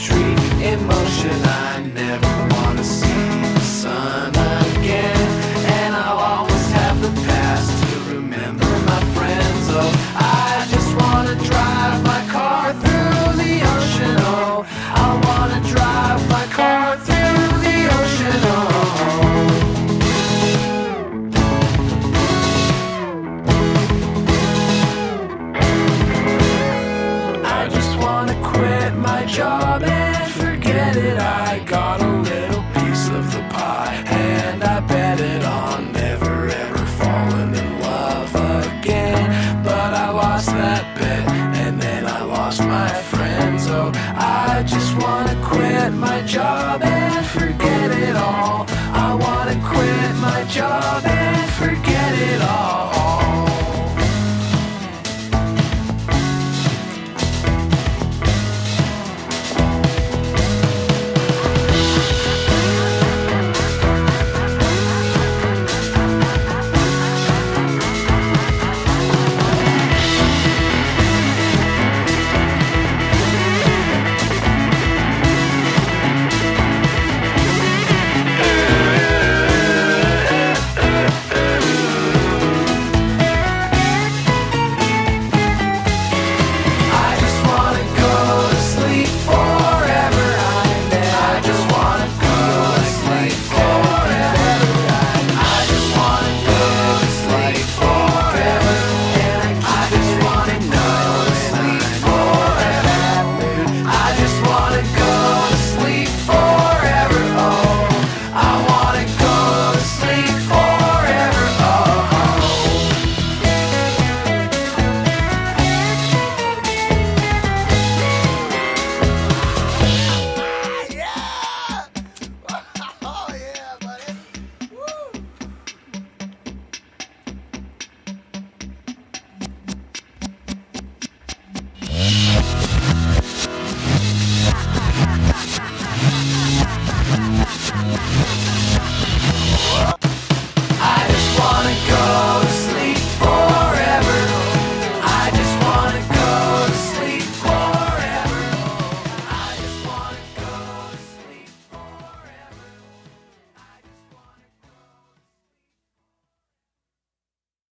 tree in motion. I never wanna see the sun again, and I'll always have the past to remember my friends. Oh, I just wanna drive my car through the ocean. Oh, I wanna drive my car through the ocean. Oh, quit my job and forget it. I got a little piece of the pie, and I bet it on never ever falling in love again. But I lost that bet, and then I lost my friends. Oh, I just wanna quit my job and forget it all. I wanna quit my job